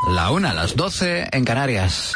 La 1, las 12 en Canarias.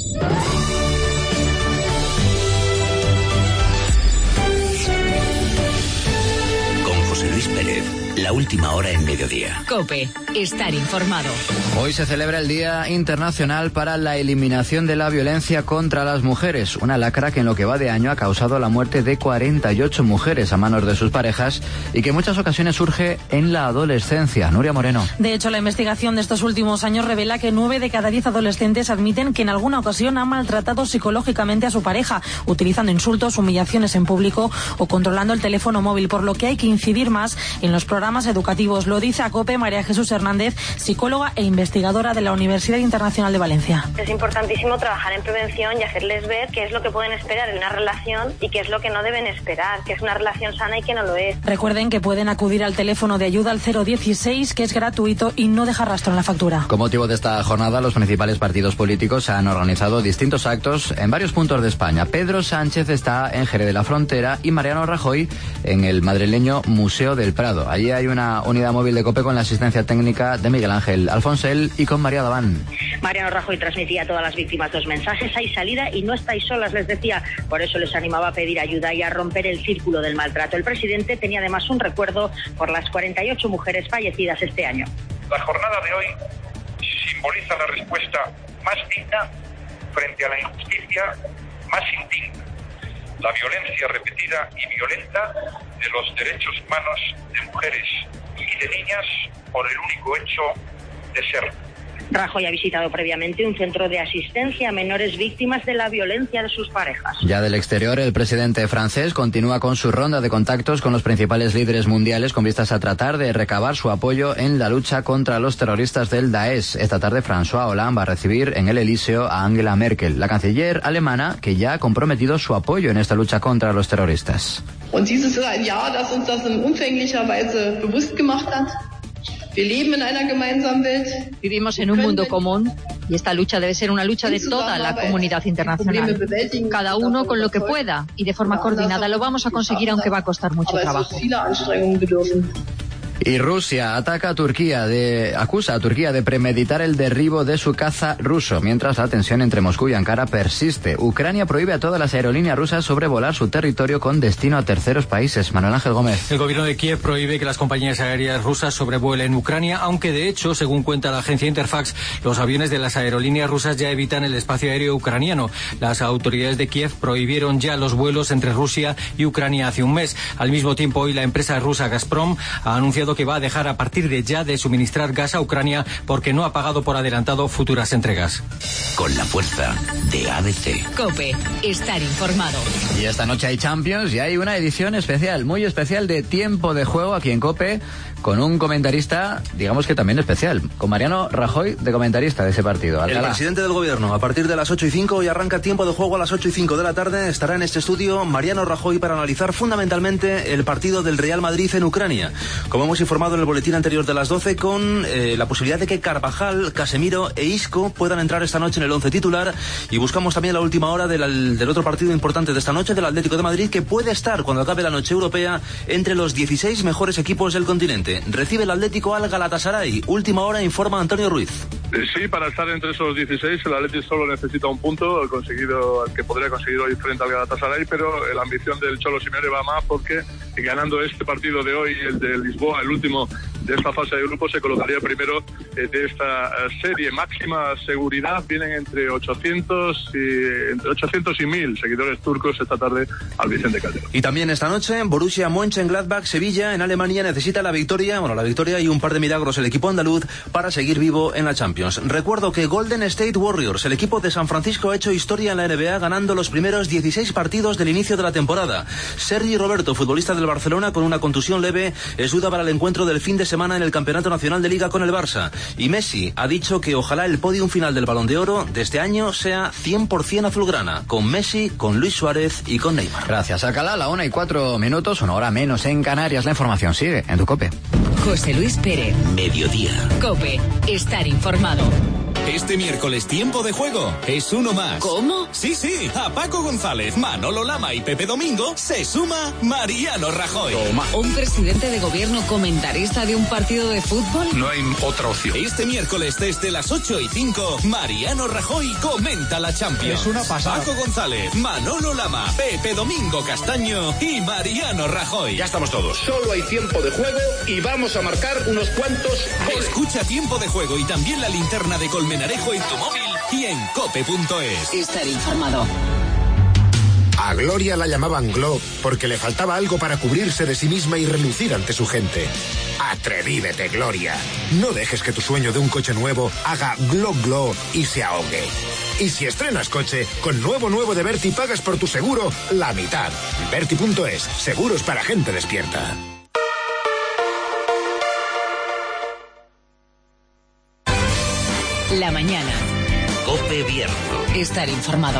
Con José Luis Pérez, la última hora en mediodía. COPE, estar informado. Hoy se celebra el Día Internacional para la Eliminación de la Violencia contra las Mujeres, una lacra que en lo que va de año ha causado la muerte de 48 mujeres a manos de sus parejas y que en muchas ocasiones surge en la adolescencia. Nuria Moreno. De hecho, la investigación de estos últimos años revela que 9 de cada 10 adolescentes admiten que en alguna ocasión han maltratado psicológicamente a su pareja, utilizando insultos, humillaciones en público o controlando el teléfono móvil, por lo que hay que incidir más en los programas educativos. Lo dice a COPE María Jesús Hernández, psicóloga e investigadora de la Universidad Internacional de Valencia. Es importantísimo trabajar en prevención y hacerles ver qué es lo que pueden esperar de una relación y qué es lo que no deben esperar, que es una relación sana y que no lo es. Recuerden que pueden acudir al teléfono de ayuda al 016, que es gratuito y no deja rastro en la factura. Con motivo de esta jornada, los principales partidos políticos han organizado distintos actos en varios puntos de España. Pedro Sánchez está en Jerez de la Frontera y Mariano Rajoy en el madrileño Museo del Prado. Allí hay una unidad móvil de COPE con la asistencia técnica de Miguel Ángel Alfonsel y con María Daván. Mariano Rajoy transmitía a todas las víctimas 2 mensajes: hay salida y no estáis solas, les decía. Por eso les animaba a pedir ayuda y a romper el círculo del maltrato. El presidente tenía además un recuerdo por las 48 mujeres fallecidas este año. La jornada de hoy simboliza la respuesta más digna frente a la injusticia más indigna, la violencia repetida y violenta de los derechos humanos de mujeres y de niñas por el único hecho de serlo. Rajoy ha visitado previamente un centro de asistencia a menores víctimas de la violencia de sus parejas. Ya del exterior, el presidente francés continúa con su ronda de contactos con los principales líderes mundiales con vistas a tratar de recabar su apoyo en la lucha contra los terroristas del Daesh. Esta tarde, François Hollande va a recibir en el Elíseo a Angela Merkel, la canciller alemana, que ya ha comprometido su apoyo en esta lucha contra los terroristas. Und dieses ist ein Jahr, das uns das in umfänglicher Weise bewusst gemacht hat. Vivimos en un mundo común y esta lucha debe ser una lucha de toda la comunidad internacional. Cada uno con lo que pueda y de forma coordinada lo vamos a conseguir, aunque va a costar mucho trabajo. Y Rusia acusa a Turquía de premeditar el derribo de su caza ruso, mientras la tensión entre Moscú y Ankara persiste. Ucrania prohíbe a todas las aerolíneas rusas sobrevolar su territorio con destino a terceros países. Manuel Ángel Gómez. El gobierno de Kiev prohíbe que las compañías aéreas rusas sobrevuelen Ucrania, aunque de hecho, según cuenta la agencia Interfax, los aviones de las aerolíneas rusas ya evitan el espacio aéreo ucraniano. Las autoridades de Kiev prohibieron ya los vuelos entre Rusia y Ucrania hace un mes. Al mismo tiempo, hoy la empresa rusa Gazprom ha anunciado que va a dejar a partir de ya de suministrar gas a Ucrania porque no ha pagado por adelantado futuras entregas. Con la fuerza de ABC. COPE, estar informado. Y esta noche hay Champions y hay una edición especial, muy especial, de Tiempo de Juego aquí en COPE, con un comentarista, digamos que también especial, con Mariano Rajoy de comentarista de ese partido. Alcalá. El presidente del gobierno. A partir de las 8:05 hoy arranca Tiempo de Juego a las 8:05 de la tarde. Estará en este estudio Mariano Rajoy para analizar fundamentalmente el partido del Real Madrid en Ucrania. Como hemos informado en el boletín anterior de las 12, con la posibilidad de que Carvajal, Casemiro e Isco puedan entrar esta noche en el 11 titular, y buscamos también la última hora del otro partido importante de esta noche, del Atlético de Madrid, que puede estar, cuando acabe la noche europea, entre los 16 mejores equipos del continente. Recibe el Atlético al Galatasaray. Última hora, informa Antonio Ruiz. Sí, para estar entre esos 16 el Atlético solo necesita un punto, el que podría conseguir hoy frente al Galatasaray, pero la ambición del Cholo Simeone va más, porque ganando este partido de hoy, el de Lisboa, el último de esta fase de grupo, se colocaría primero de esta serie. Máxima seguridad, vienen entre 800 y 1000 seguidores turcos esta tarde al Vicente Calderón. Y también esta noche Borussia Mönchengladbach, Sevilla, en Alemania, necesita la victoria y un par de milagros el equipo andaluz para seguir vivo en la Champions. Recuerdo que Golden State Warriors, el equipo de San Francisco, ha hecho historia en la NBA ganando los primeros 16 partidos del inicio de la temporada. Sergi Roberto, futbolista del Barcelona con una contusión leve, es duda para el encuentro del fin de semana en el Campeonato Nacional de Liga con el Barça. Y Messi ha dicho que ojalá el podium final del Balón de Oro de este año sea 100% azulgrana, con Messi, con Luis Suárez y con Neymar. Gracias, Alcalá. La 1:04, una hora menos en Canarias. La información sigue en tu COPE. José Luis Pérez. Mediodía. COPE, estar informado. Este miércoles tiempo de juego es uno más. ¿Cómo? Sí, a Paco González, Manolo Lama y Pepe Domingo se suma Mariano Rajoy. Toma. ¿Un presidente de gobierno comentarista de un partido de fútbol? No hay otra opción. Este miércoles desde las 8:05, Mariano Rajoy comenta la Champions. Es una pasada. Paco González, Manolo Lama, Pepe Domingo Castaño y Mariano Rajoy. Ya estamos todos. Solo hay tiempo de juego y vamos a marcar unos cuantos goles. Escucha Tiempo de Juego y también la linterna de Colmenarejo en tu móvil y en cope.es. Estar informado. A Gloria la llamaban Glo porque le faltaba algo para cubrirse de sí misma y relucir ante su gente. Atrevívete, Gloria. No dejes que tu sueño de un coche nuevo haga glo glo y se ahogue. Y si estrenas coche, con nuevo de Berti pagas por tu seguro la mitad. Berti.es, seguros para gente despierta. La mañana. COPE Bierzo. Estar informado.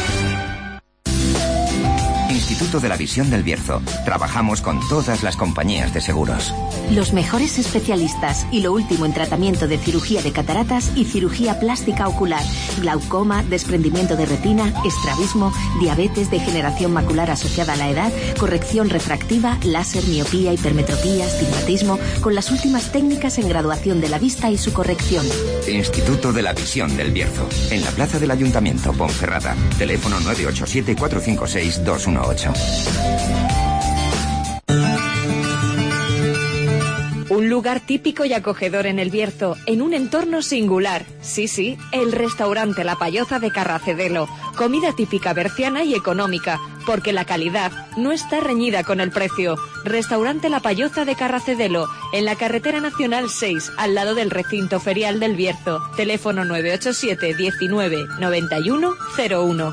Instituto de la Visión del Bierzo. Trabajamos con todas las compañías de seguros. Los mejores especialistas y lo último en tratamiento de cirugía de cataratas y cirugía plástica ocular, glaucoma, desprendimiento de retina, estrabismo, diabetes, degeneración macular asociada a la edad, corrección refractiva, láser, miopía, hipermetropía, astigmatismo, con las últimas técnicas en graduación de la vista y su corrección. Instituto de la Visión del Bierzo. En la plaza del Ayuntamiento, Ponferrada. Teléfono 987-456-218. Un lugar típico y acogedor en el Bierzo, en un entorno singular. Sí, el restaurante La Payoza de Carracedelo. Comida típica berciana y económica, porque la calidad no está reñida con el precio. Restaurante La Payoza de Carracedelo, en la carretera nacional 6, al lado del recinto ferial del Bierzo. Teléfono 987 19 91 01.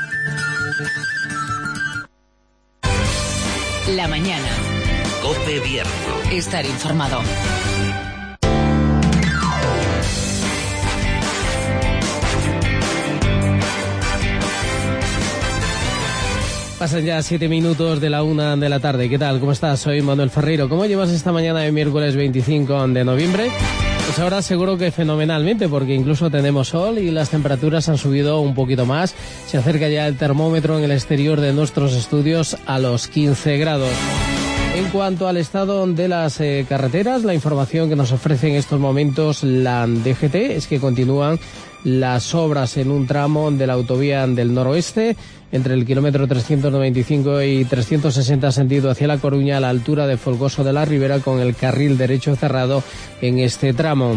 La mañana. COPE Bierzo. Estar informado. Pasan ya 7 minutos de la 1 de la tarde. ¿Qué tal? ¿Cómo estás? Soy Manuel Ferreiro. ¿Cómo llevas esta mañana de miércoles 25 de noviembre? Pues ahora seguro que fenomenalmente, porque incluso tenemos sol y las temperaturas han subido un poquito más. Se acerca ya el termómetro en el exterior de nuestros estudios a los 15 grados. En cuanto al estado de las carreteras, la información que nos ofrece en estos momentos la DGT es que continúan las obras en un tramo de la autovía del noroeste, entre el kilómetro 395 y 360 sentido hacia La Coruña, a la altura de Folgoso de la Ribera, con el carril derecho cerrado en este tramo.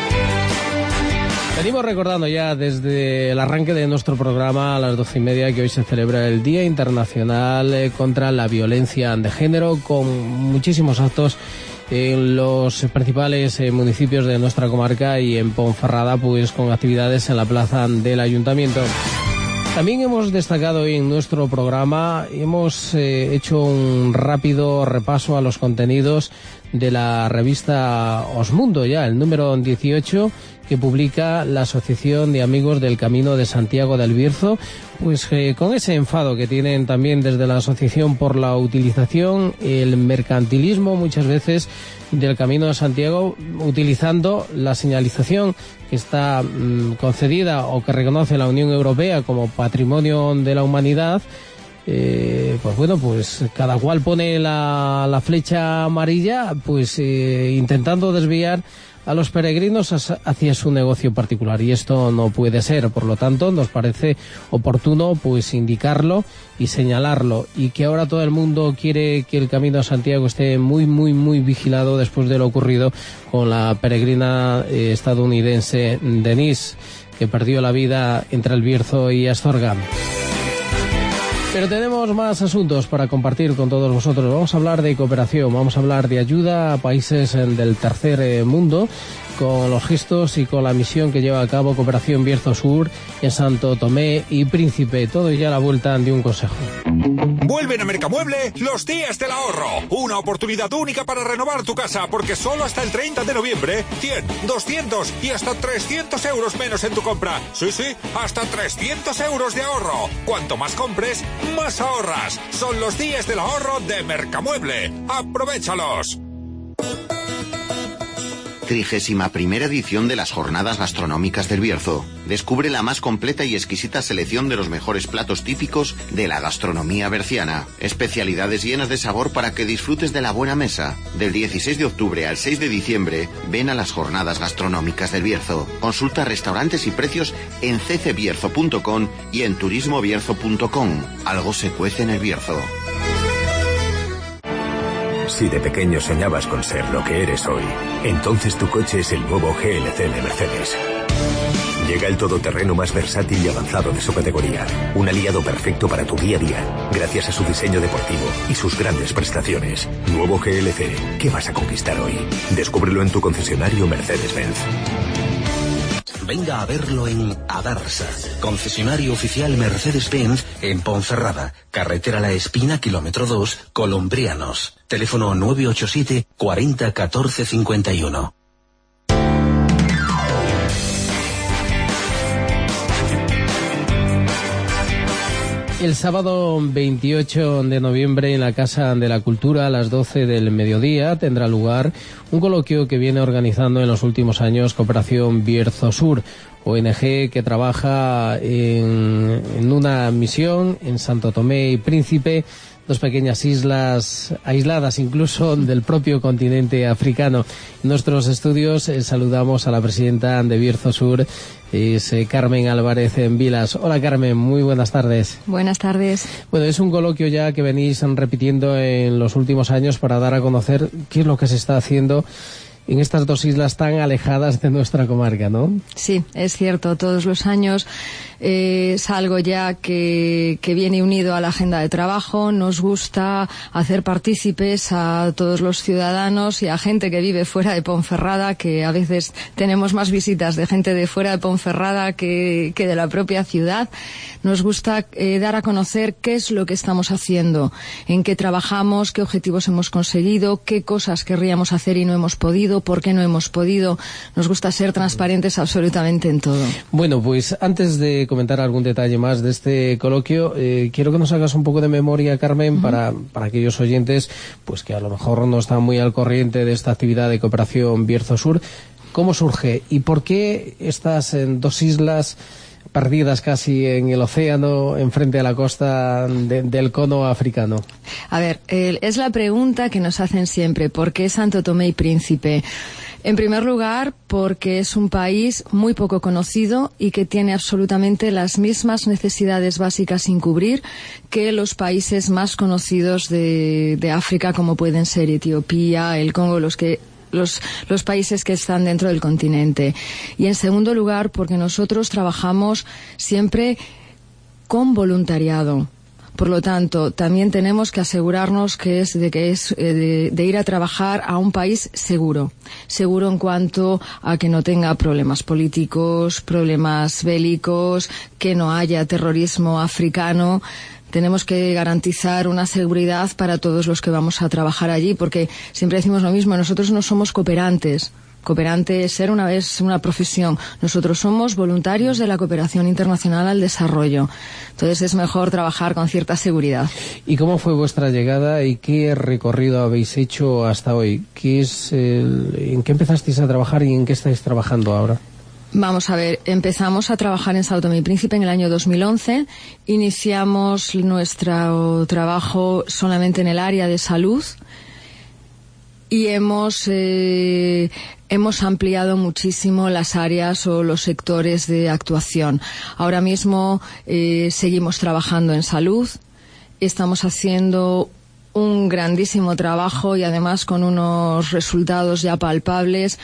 Venimos recordando ya desde el arranque de nuestro programa a las 12:30 que hoy se celebra el Día Internacional contra la Violencia de Género, con muchísimos actos en los principales municipios de nuestra comarca y en Ponferrada, pues con actividades en la plaza del Ayuntamiento. También hemos destacado hoy en nuestro programa, hemos hecho un rápido repaso a los contenidos de la revista Osmundo, ya el número 18, que publica la Asociación de Amigos del Camino de Santiago del Bierzo, pues con ese enfado que tienen también desde la asociación por la utilización, el mercantilismo muchas veces del Camino de Santiago, utilizando la señalización que está concedida o que reconoce la Unión Europea como Patrimonio de la Humanidad. Pues bueno, pues cada cual pone la flecha amarilla, pues intentando desviar a los peregrinos hacia su negocio particular, y esto no puede ser. Por lo tanto, nos parece oportuno pues indicarlo y señalarlo, y que ahora todo el mundo quiere que el Camino a Santiago esté muy vigilado después de lo ocurrido con la peregrina estadounidense Denise, que perdió la vida entre el Bierzo y Astorga. Pero tenemos más asuntos para compartir con todos vosotros. Vamos a hablar de cooperación, vamos a hablar de ayuda a países del tercer mundo, con los gestos y con la misión que lleva a cabo Cooperación Bierzo Sur en Santo Tomé y Príncipe. Todo ya a la vuelta de un consejo. Vuelven a Mercamueble los días del ahorro. Una oportunidad única para renovar tu casa, porque solo hasta el 30 de noviembre, 100, 200 y hasta 300 euros menos en tu compra. Sí, hasta 300 euros de ahorro. Cuanto más compres, más ahorras. Son los días del ahorro de Mercamueble. ¡Aprovéchalos! 31ª edición de las Jornadas Gastronómicas del Bierzo. Descubre la más completa y exquisita selección de los mejores platos típicos de la gastronomía berciana. Especialidades llenas de sabor para que disfrutes de la buena mesa. Del 16 de octubre al 6 de diciembre, ven a las Jornadas Gastronómicas del Bierzo. Consulta restaurantes y precios en ccbierzo.com y en turismobierzo.com. Algo se cuece en el Bierzo. Si de pequeño soñabas con ser lo que eres hoy, entonces tu coche es el nuevo GLC de Mercedes. Llega el todoterreno más versátil y avanzado de su categoría. Un aliado perfecto para tu día a día, gracias a su diseño deportivo y sus grandes prestaciones. Nuevo GLC, ¿qué vas a conquistar hoy? Descúbrelo en tu concesionario Mercedes-Benz. Venga a verlo en Adarsa, concesionario oficial Mercedes-Benz en Ponferrada, carretera La Espina, kilómetro 2, Colombrianos. Teléfono 987 40 14 51. El sábado 28 de noviembre en la Casa de la Cultura a las 12 del mediodía tendrá lugar un coloquio que viene organizando en los últimos años Cooperación Bierzo Sur, ONG que trabaja en una misión en Santo Tomé y Príncipe, dos pequeñas islas aisladas incluso del propio continente africano. En nuestros estudios saludamos a la presidenta de Bierzo Sur, es Carmen Álvarez en Vilas. Hola Carmen, muy buenas tardes. Buenas tardes. Bueno, es un coloquio ya que venís repitiendo en los últimos años para dar a conocer qué es lo que se está haciendo en estas dos islas tan alejadas de nuestra comarca, ¿no? Sí, es cierto, todos los años es algo ya que viene unido a la agenda de trabajo. Nos gusta hacer partícipes a todos los ciudadanos y a gente que vive fuera de Ponferrada, que a veces tenemos más visitas de gente de fuera de Ponferrada que de la propia ciudad. Nos gusta dar a conocer qué es lo que estamos haciendo, en qué trabajamos, qué objetivos hemos conseguido, qué cosas querríamos hacer y no hemos podido, por qué no hemos podido. Nos gusta ser transparentes absolutamente en todo. Bueno, pues antes de comentar algún detalle más de este coloquio, quiero que nos hagas un poco de memoria, Carmen, para aquellos oyentes pues que a lo mejor no están muy al corriente de esta actividad de Cooperación Bierzo Sur. ¿Cómo surge y por qué estas dos islas perdidas casi en el océano, enfrente a la costa del cono africano? A ver, es la pregunta que nos hacen siempre. ¿Por qué Santo Tomé y Príncipe? En primer lugar, porque es un país muy poco conocido y que tiene absolutamente las mismas necesidades básicas sin cubrir que los países más conocidos de África, como pueden ser Etiopía, el Congo, los países que están dentro del continente. Y en segundo lugar, porque nosotros trabajamos siempre con voluntariado. Por lo tanto, también tenemos que asegurarnos de ir a trabajar a un país seguro en cuanto a que no tenga problemas políticos, problemas bélicos, que no haya terrorismo africano. Tenemos que garantizar una seguridad para todos los que vamos a trabajar allí, porque siempre decimos lo mismo, nosotros no somos cooperantes. Cooperante es una profesión. Nosotros somos voluntarios de la cooperación internacional al desarrollo. Entonces es mejor trabajar con cierta seguridad. ¿Y cómo fue vuestra llegada y qué recorrido habéis hecho hasta hoy? ¿En qué empezasteis a trabajar y en qué estáis trabajando ahora? Vamos a ver, empezamos a trabajar en Sao Tomé y Príncipe en el año 2011. Iniciamos nuestro trabajo solamente en el área de salud y hemos ampliado muchísimo las áreas o los sectores de actuación. Ahora mismo seguimos trabajando en salud, estamos haciendo un grandísimo trabajo y además con unos resultados ya palpables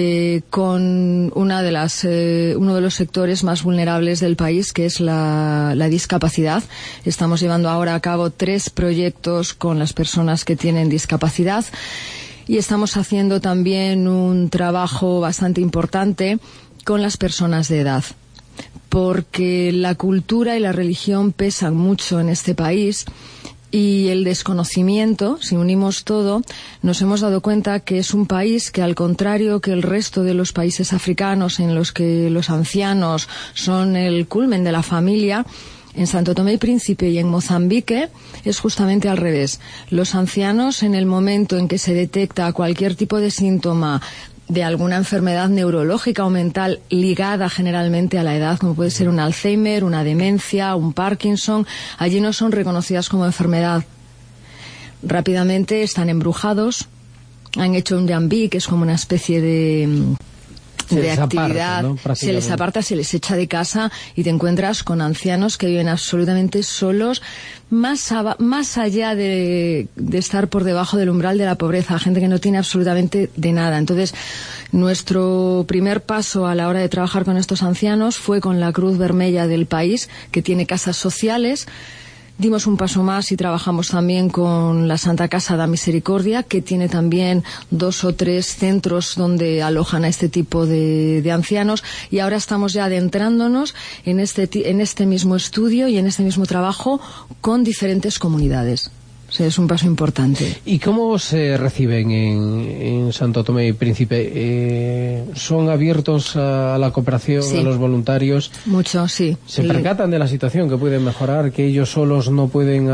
con uno de los sectores más vulnerables del país, que es la discapacidad. Estamos llevando ahora a cabo 3 proyectos con las personas que tienen discapacidad. Y estamos haciendo también un trabajo bastante importante con las personas de edad, porque la cultura y la religión pesan mucho en este país y el desconocimiento, si unimos todo, nos hemos dado cuenta que es un país que, al contrario que el resto de los países africanos en los que los ancianos son el culmen de la familia, en Santo Tomé y Príncipe y en Mozambique es justamente al revés. Los ancianos, en el momento en que se detecta cualquier tipo de síntoma de alguna enfermedad neurológica o mental ligada generalmente a la edad, como puede ser un Alzheimer, una demencia, un Parkinson, allí no son reconocidas como enfermedad. Rápidamente están embrujados, han hecho un Jambi, que es como una especie de actividad, ¿no? Se les aparta, se les echa de casa y te encuentras con ancianos que viven absolutamente solos, más allá de estar por debajo del umbral de la pobreza, gente que no tiene absolutamente de nada. Entonces, nuestro primer paso a la hora de trabajar con estos ancianos fue con la Cruz Vermella del país, que tiene casas sociales. Dimos un paso más y trabajamos también con la Santa Casa da Misericordia, que tiene también 2 o 3 centros donde alojan a este tipo de ancianos, y ahora estamos ya adentrándonos en este mismo estudio y en este mismo trabajo con diferentes comunidades. O sea, es un paso importante. ¿Y cómo se reciben en Santo Tomé y Príncipe? ¿Son abiertos a la cooperación, sí, a los voluntarios? Mucho, sí. ¿Se percatan de la situación, que pueden mejorar, que ellos solos no pueden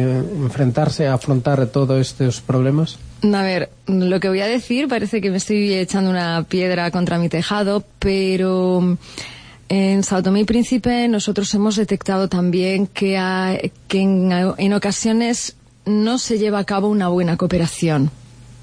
afrontar todos estos problemas? A ver, lo que voy a decir parece que me estoy echando una piedra contra mi tejado, pero en Sao Tomé y Príncipe nosotros hemos detectado también que en ocasiones no se lleva a cabo una buena cooperación.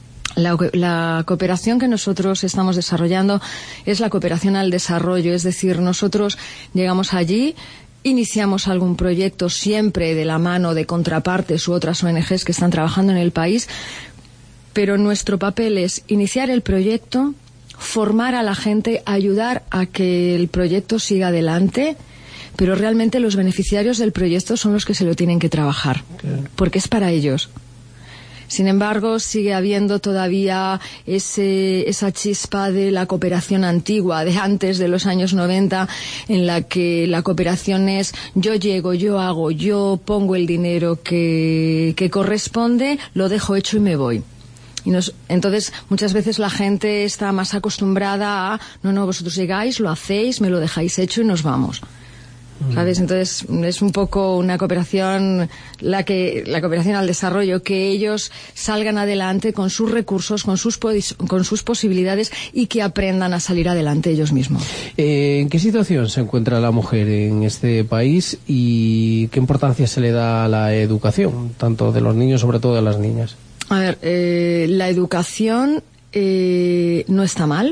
La cooperación que nosotros estamos desarrollando es la cooperación al desarrollo, es decir, nosotros llegamos allí, iniciamos algún proyecto siempre de la mano de contrapartes u otras ONGs que están trabajando en el país, pero nuestro papel es iniciar el proyecto, formar a la gente, ayudar a que el proyecto siga adelante, pero realmente los beneficiarios del proyecto son los que se lo tienen que trabajar, porque es para ellos. Sin embargo, sigue habiendo todavía esa chispa de la cooperación antigua, de antes de los años 90, en la que la cooperación es yo llego, yo hago, yo pongo el dinero que corresponde, lo dejo hecho y me voy. Entonces, muchas veces la gente está más acostumbrada a no, vosotros llegáis, lo hacéis, me lo dejáis hecho y nos vamos. ¿Sabes? Entonces es un poco una cooperación, la cooperación al desarrollo, que ellos salgan adelante con sus recursos, con sus posibilidades, y que aprendan a salir adelante ellos mismos. ¿En qué situación se encuentra la mujer en este país y qué importancia se le da a la educación, tanto de los niños, sobre todo de las niñas? A ver, la educación no está mal,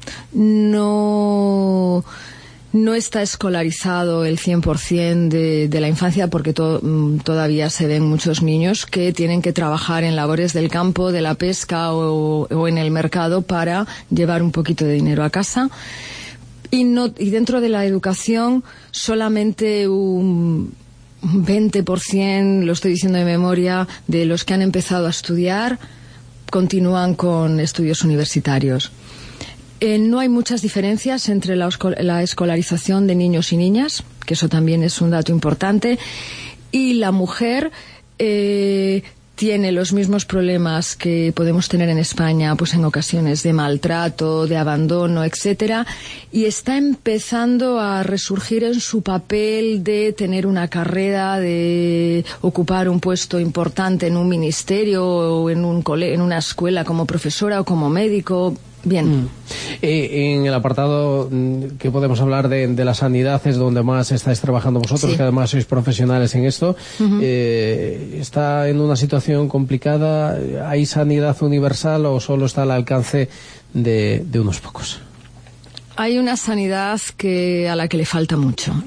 no está escolarizado el 100% de la infancia, porque todavía se ven muchos niños que tienen que trabajar en labores del campo, de la pesca o en el mercado para llevar un poquito de dinero a casa. Y dentro de la educación solamente un 20%, lo estoy diciendo de memoria, de los que han empezado a estudiar continúan con estudios universitarios. No hay muchas diferencias entre la escolarización de niños y niñas, que eso también es un dato importante, y la mujer tiene los mismos problemas que podemos tener en España, pues en ocasiones de maltrato, de abandono, etcétera, y está empezando a resurgir en su papel de tener una carrera, de ocupar un puesto importante en un ministerio o en una escuela como profesora o como médico. Bien. En el apartado que podemos hablar de la sanidad, es donde más estáis trabajando vosotros, sí, que además sois profesionales en esto. ¿Está en una situación complicada? ¿Hay sanidad universal o solo está al alcance de unos pocos? Hay una sanidad a la que le falta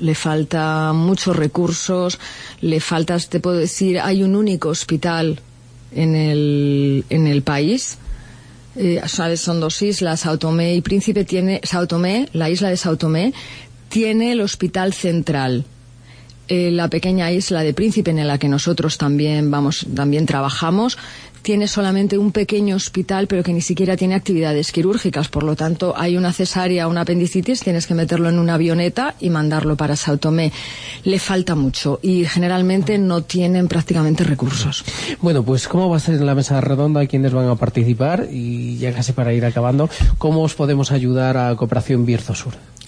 muchos recursos, le falta, te puedo decir, hay un único hospital en el país. Sabes, son 2 islas, Sao Tomé y Príncipe. La isla de Sao Tomé tiene el hospital central. La pequeña isla de Príncipe, en la que nosotros también trabajamos, tiene solamente un pequeño hospital, pero que ni siquiera tiene actividades quirúrgicas. Por lo tanto, hay una cesárea, una apendicitis, tienes que meterlo en una avioneta y mandarlo para Sao Tomé. Le falta mucho y generalmente no tienen prácticamente recursos. Bueno, pues ¿cómo va a ser la mesa redonda? ¿Quiénes van a participar? Y ya casi para ir acabando, ¿cómo os podemos ayudar a Cooperación Bierzo Sur?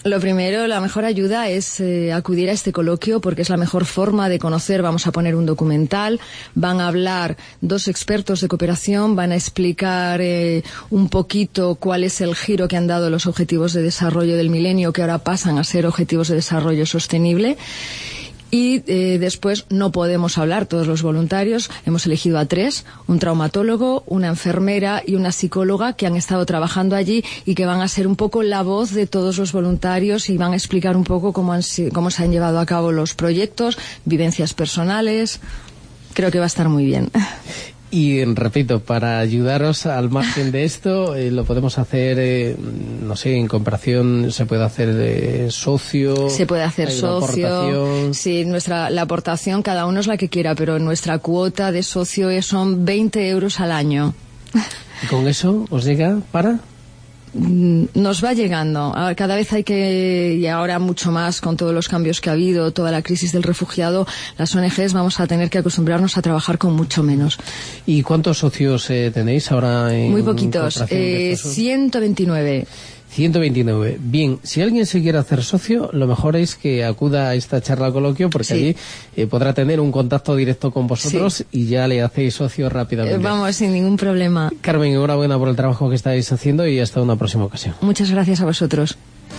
Lo primero, la mejor ayuda es acudir a este coloquio porque es la mejor forma de conocer. Vamos a poner un documental, van a hablar 2 expertos de cooperación, van a explicar un poquito cuál es el giro que han dado los objetivos de desarrollo del milenio, que ahora pasan a ser objetivos de desarrollo sostenible. Y después no podemos hablar todos los voluntarios, hemos elegido a 3, un traumatólogo, una enfermera y una psicóloga que han estado trabajando allí y que van a ser un poco la voz de todos los voluntarios y van a explicar un poco cómo se han llevado a cabo los proyectos, vivencias personales. Creo que va a estar muy bien. Y repito, para ayudaros al margen de esto, lo podemos hacer, no sé, en comparación, se puede hacer socio. Se puede hacer socio. Sí, la aportación cada uno es la que quiera, pero nuestra cuota de socio son 20 euros al año. ¿Y con eso os llega para? Nos va llegando. Cada vez y ahora mucho más con todos los cambios que ha habido, toda la crisis del refugiado, las ONGs vamos a tener que acostumbrarnos a trabajar con mucho menos. ¿Y cuántos socios tenéis ahora? Muy poquitos, 129. 129. Bien, si alguien se quiere hacer socio, lo mejor es que acuda a esta charla coloquio porque allí podrá tener un contacto directo con vosotros y ya le hacéis socio rápidamente. Vamos, sin ningún problema. Carmen, enhorabuena por el trabajo que estáis haciendo y hasta una próxima ocasión. Muchas gracias a vosotros.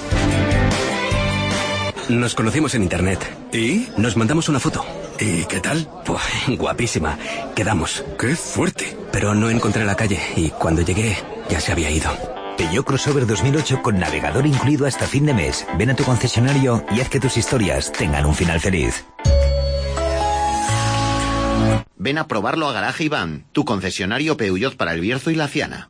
Nos conocimos en internet. ¿Y? Nos mandamos una foto. ¿Y qué tal? Pues guapísima. Quedamos. ¡Qué fuerte! Pero no encontré la calle y cuando llegué ya se había ido. Peugeot Crossover 2008 con navegador incluido hasta fin de mes. Ven a tu concesionario y haz que tus historias tengan un final feliz. Ven a probarlo a Garaje Iván, tu concesionario Peugeot para el Bierzo y la Ciana.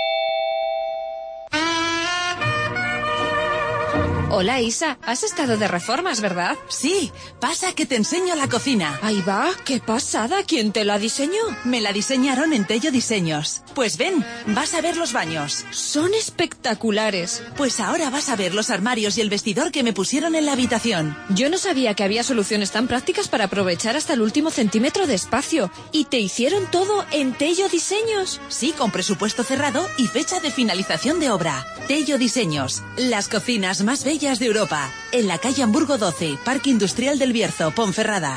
Hola Isa, has estado de reformas, ¿verdad? Sí, pasa que te enseño la cocina. Ahí va, qué pasada, ¿quién te la diseñó? Me la diseñaron en Tello Diseños. Pues ven, vas a ver los baños. Son espectaculares. Pues ahora vas a ver los armarios y el vestidor que me pusieron en la habitación. Yo no sabía que había soluciones tan prácticas para aprovechar hasta el último centímetro de espacio. ¿Y te hicieron todo en Tello Diseños? Sí, con presupuesto cerrado y fecha de finalización de obra. Tello Diseños, las cocinas más bellas de Europa, en la calle Hamburgo 12, Parque Industrial del Bierzo, Ponferrada.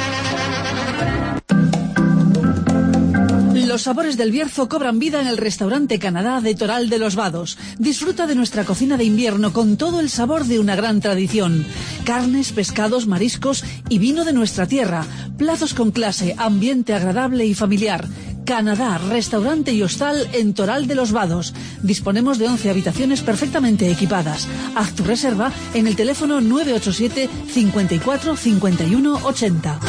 Los sabores del Bierzo cobran vida en el restaurante Canadá de Toral de los Vados. Disfruta de nuestra cocina de invierno con todo el sabor de una gran tradición. Carnes, pescados, mariscos y vino de nuestra tierra. Platos con clase, ambiente agradable y familiar. Canadá, restaurante y hostal en Toral de los Vados. Disponemos de 11 habitaciones perfectamente equipadas. Haz tu reserva en el teléfono 987 54 51 80.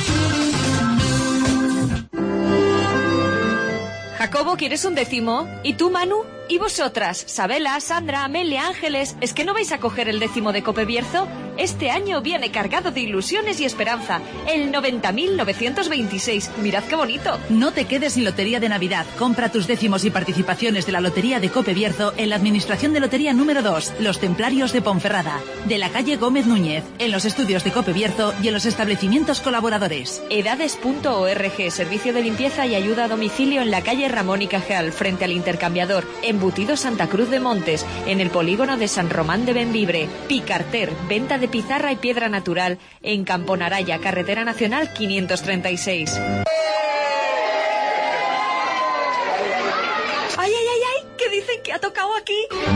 Jacobo, ¿quieres un décimo? ¿Y tú, Manu? ¿Y vosotras? Sabela, Sandra, Amelia, Ángeles, ¿es que no vais a coger el décimo de Cope Bierzo? Este año viene cargado de ilusiones y esperanza. El 90.926. Mirad qué bonito. No te quedes sin lotería de Navidad. Compra tus décimos y participaciones de la lotería de Cope Bierzo en la Administración de Lotería número 2, Los Templarios de Ponferrada, de la calle Gómez Núñez, en los estudios de Cope Bierzo y en los establecimientos colaboradores. Edades.org, servicio de limpieza y ayuda a domicilio en la calle Ramón y Cajal, frente al intercambiador. Embutido Santa Cruz de Montes, en el polígono de San Román de Bembibre. Picarter, venta de pizarra y piedra natural, en Camponaraya, carretera nacional 536. ¡Ay, ay, ay, ay! ¿Qué dicen que ha tocado aquí?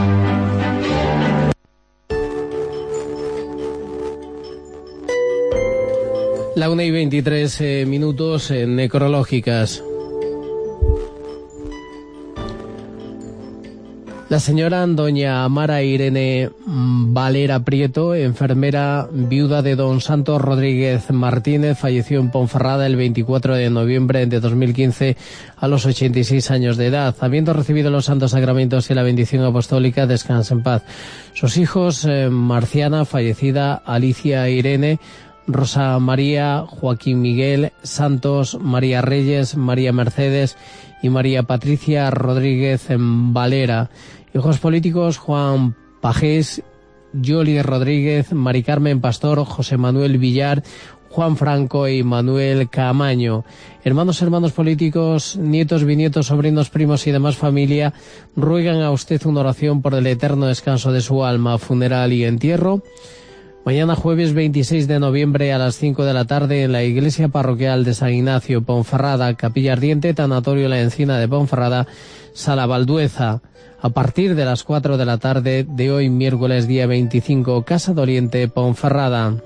La 1:23 minutos necrológicas. La señora doña Mara Irene Valera Prieto, enfermera viuda de don Santos Rodríguez Martínez, falleció en Ponferrada el 24 de noviembre de 2015 a los 86 años de edad. Habiendo recibido los santos sacramentos y la bendición apostólica, descansa en paz. Sus hijos, Marciana, fallecida, Alicia Irene, Rosa María, Joaquín Miguel, Santos, María Reyes, María Mercedes y María Patricia Rodríguez Valera. Hijos políticos, Juan Pajés, Yoli Rodríguez, Mari Carmen Pastor, José Manuel Villar, Juan Franco y Manuel Caamaño. Hermanos políticos, nietos, bisnietos, sobrinos, primos y demás familia, ruegan a usted una oración por el eterno descanso de su alma, funeral y entierro. Mañana jueves 26 de noviembre a las 5 de la tarde en la iglesia parroquial de San Ignacio, Ponferrada, Capilla Ardiente, Tanatorio La Encina de Ponferrada, Sala Valdueza. A partir de las 4 de la tarde de hoy, miércoles día 25, Casa de Oriente, Ponferrada.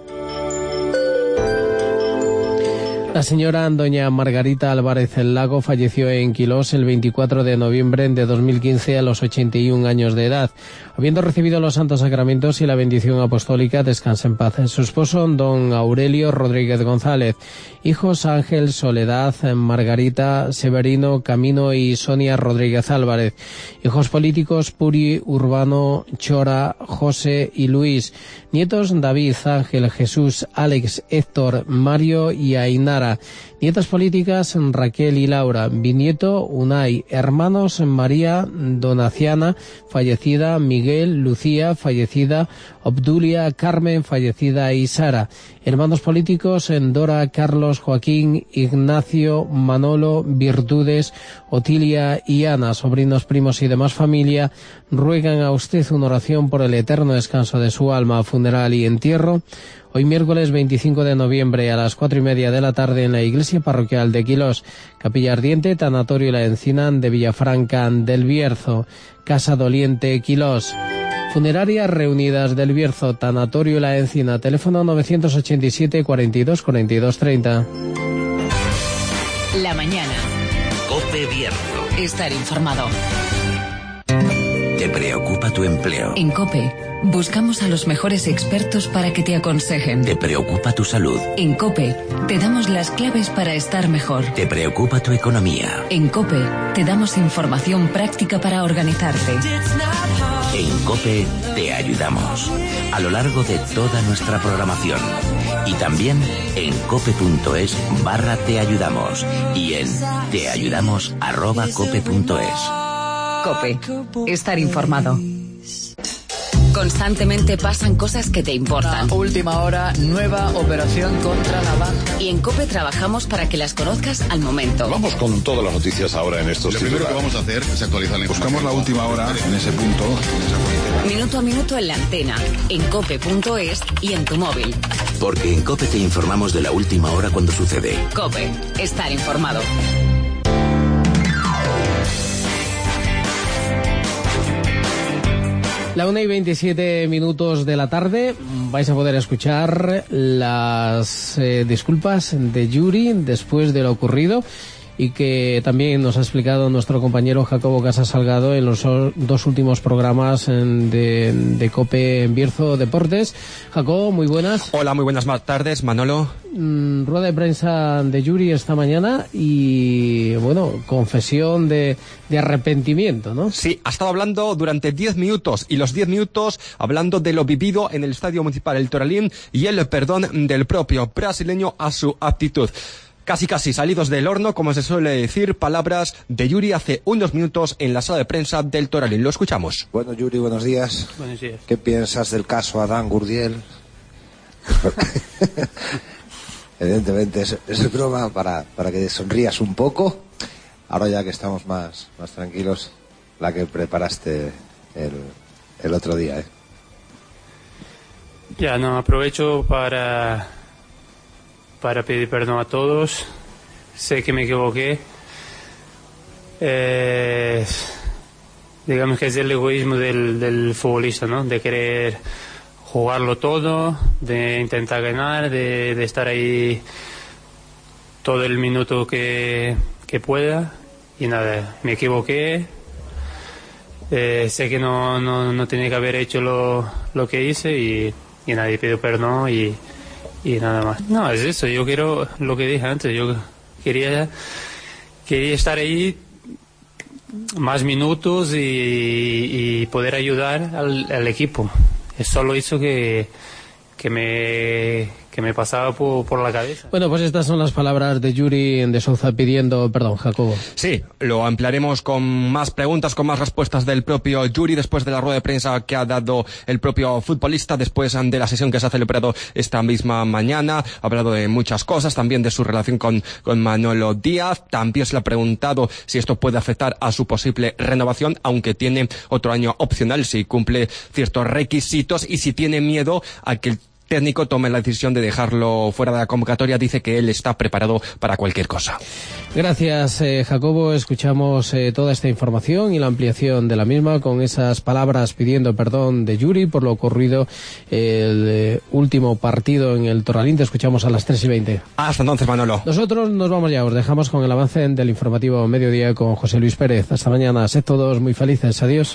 La señora doña Margarita Álvarez el Lago falleció en Quilós el 24 de noviembre de 2015 a los 81 años de edad. Habiendo recibido los santos sacramentos y la bendición apostólica, descansa en paz. Su esposo, don Aurelio Rodríguez González. Hijos Ángel, Soledad, Margarita, Severino, Camino y Sonia Rodríguez Álvarez. Hijos políticos, Puri, Urbano, Chora, José y Luis. Nietos, David, Ángel, Jesús, Alex, Héctor, Mario y Ainara. Nietas políticas, Raquel y Laura. Bisnieto, Unai. Hermanos, María, Donaciana, fallecida, Miguel, Lucía, fallecida, Obdulia, Carmen, fallecida y Sara. Hermanos políticos, Dora, Carlos, Joaquín, Ignacio, Manolo, Virtudes, Otilia y Ana. Sobrinos, primos y demás familia, ruegan a usted una oración por el eterno descanso de su alma, funeral y entierro. Hoy miércoles 25 de noviembre a las 4:30 de la tarde en la iglesia parroquial de Quilós, Capilla Ardiente, Tanatorio La Encina de Villafranca del Bierzo, Casa Doliente, Quilós. Funerarias Reunidas del Bierzo, Tanatorio La Encina, teléfono 987 42 42 30. La mañana. COPE Bierzo. Estar informado. ¿Te preocupa tu empleo? En COPE buscamos a los mejores expertos para que te aconsejen. ¿Te preocupa tu salud? En COPE te damos las claves para estar mejor. ¿Te preocupa tu economía? En COPE te damos información práctica para organizarte. En COPE te ayudamos a lo largo de toda nuestra programación y también en cope.es/te ayudamos y en teayudamos@cope.es. COPE. Estar informado. Constantemente pasan cosas que te importan. Última hora, nueva operación contra la banca. Y en COPE trabajamos para que las conozcas al momento. Vamos con todas las noticias ahora en estos titulares. Lo primero que vamos a hacer es actualizar la información. Buscamos la última hora en ese punto. Minuto a minuto en la antena, en cope.es y en tu móvil. Porque en COPE te informamos de la última hora cuando sucede. COPE. Estar informado. La 1:27 de la tarde vais a poder escuchar las disculpas de Yuri después de lo ocurrido y que también nos ha explicado nuestro compañero Jacobo Casas Salgado en los dos últimos programas de COPE en Bierzo Deportes. Jacobo, muy buenas. Hola, muy buenas tardes, Manolo. Rueda de prensa de Yuri esta mañana y, bueno, confesión de arrepentimiento, ¿no? Sí, ha estado hablando durante 10 minutos y los 10 minutos hablando de lo vivido en el Estadio Municipal El Toralín y el perdón del propio brasileño a su actitud. Casi salidos del horno, como se suele decir, palabras de Yuri hace unos minutos en la sala de prensa del Toralín. Lo escuchamos. Bueno, Yuri, buenos días. Buenos días. ¿Qué piensas del caso Adán Gurdiel? Evidentemente es broma para que sonrías un poco. Ahora ya que estamos más tranquilos, la que preparaste el otro día, ¿eh? Ya, no, aprovecho para pedir perdón a todos. Sé que me equivoqué. Digamos que es el egoísmo del futbolista, ¿no? De querer jugarlo todo, de intentar ganar, de estar ahí todo el minuto que pueda. Y nada, me equivoqué. Sé que no tenía que haber hecho lo que hice y nadie pidió perdón y nada más. No, es eso, yo quiero lo que dije antes, yo quería estar ahí más minutos y poder ayudar al equipo. Eso lo hizo que me pasaba por la cabeza. Bueno, pues estas son las palabras de Yuri de Souza pidiendo perdón, Jacobo. Sí, lo ampliaremos con más preguntas, con más respuestas del propio Yuri después de la rueda de prensa que ha dado el propio futbolista, después de la sesión que se ha celebrado esta misma mañana. Ha hablado de muchas cosas, también de su relación con Manolo Díaz. También se le ha preguntado si esto puede afectar a su posible renovación, aunque tiene otro año opcional si cumple ciertos requisitos, y si tiene miedo a que el técnico tome la decisión de dejarlo fuera de la convocatoria. Dice que él está preparado para cualquier cosa. Gracias, Jacobo. Escuchamos toda esta información y la ampliación de la misma con esas palabras pidiendo perdón de Yuri por lo ocurrido el último partido en el Toralín. Te escuchamos a las 3:20. Hasta entonces, Manolo. Nosotros nos vamos ya. Os dejamos con el avance del informativo Mediodía con José Luis Pérez. Hasta mañana. Sed todos muy felices. Adiós.